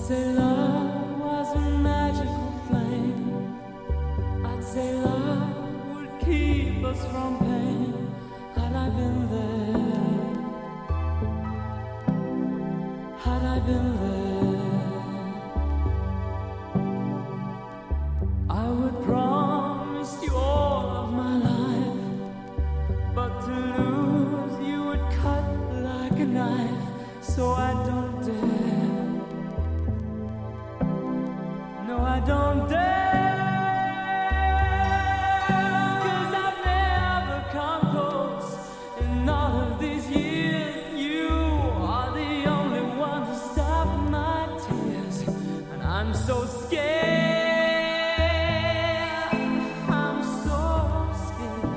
say love was a magical flame. I'd say love would keep us from pain. Had I been there, had I been there, I would promise you all of my life. But to lose you would cut like a knife. So I don't dare, no I don't dare, 'cause I've never come close in all of these years. You are the only one to stop my tears, and I'm so scared, I'm so scared.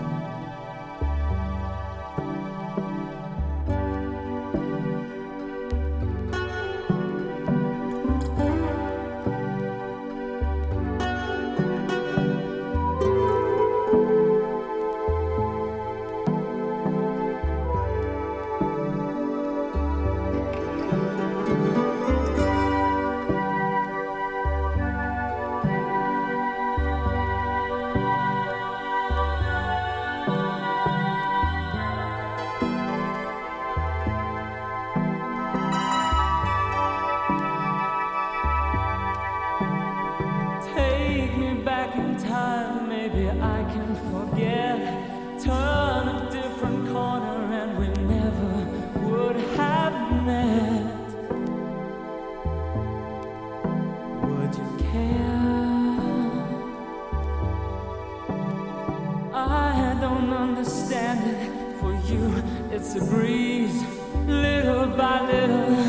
Take me back in time, maybe I can forget. Turn a different corner and we never would have met. Would you care? I don't understand it. For you, it's a breeze, little by little.